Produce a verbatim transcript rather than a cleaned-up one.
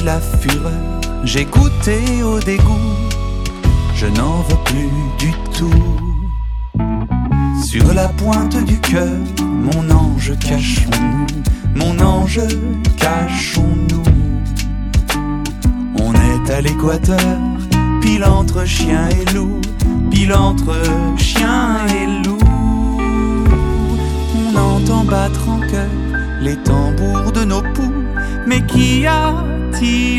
la fureur, j'ai goûté au dégoût, je n'en veux plus du tout. Sur la pointe du cœur, mon ange, cachons-nous, mon ange, cachons-nous. On est à l'équateur, pile entre chien et loup, pile entre chien et loup. On entend battre en chœur les tambours de nos poux, mais qu'y a-t-il